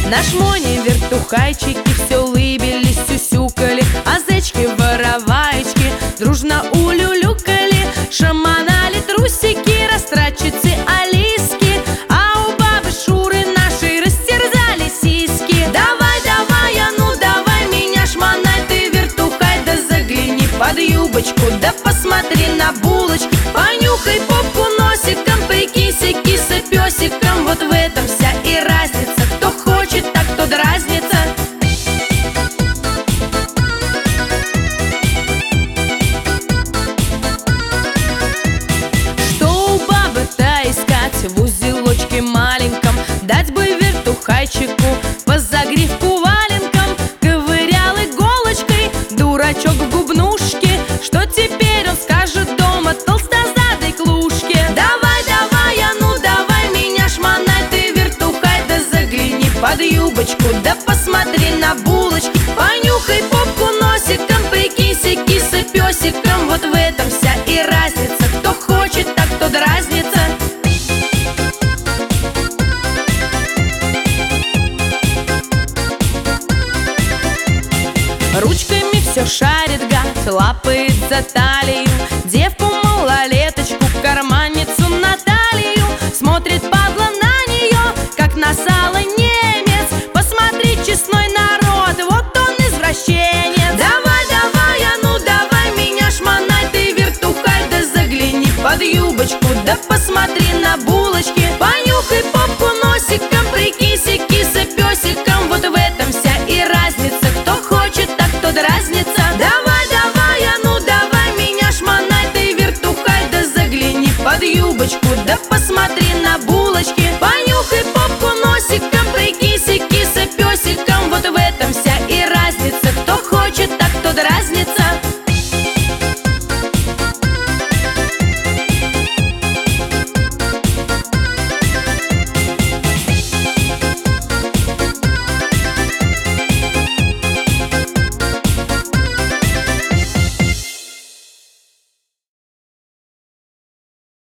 Наш Моня вертухайчики все улыбились, сюсюкали, а зайчки-вороваечки дружно улюлюкали, шаманали трусики, растратчицы Алиски, а у бабы Шуры нашей растерзали сиськи. Давай, давай, а ну давай меня шмонай, ты вертухай, да загляни под юбочку, да посмотри на булочки, понюхай попку носиком, прикинься киса-песиком. Вот в этом вся и разница, кто хочет, так кто дразнится. Что у бабы-то искать в узелочке маленьком? Дать бы вертухайчику по загривку валенком, ковырял иголочкой дурачок в губнушке. Что теперь он скажет дома толстозадой клушке? Давай, давай, а ну давай меня шмонай, ты вертухай, да загляни под юбочку, да посмотри на булочки, понюхай попку носиком, прикинься киса-песиком. Вот в этом вся и разница, кто хочет, так кто дразнится. Ручками все шарит гад, лапает за талию девку-малолеточку, карманницу Наталью. Смотрит падла на нее, как на сало немец. Посмотри, честной народ, вот он извращенец. Давай, давай, а ну давай меня шмонай, ты вертухай, да загляни под юбочку, да посмотри на булочки, понюхай попку носиком, прикинься киса-песиком. Вот в этом вся и разница, кто хочет, так кто дразнится. Давай, давай, а ну давай меня шмонай, ты вертухай, да загляни под юбочку, да посмотри на булочки, понюхай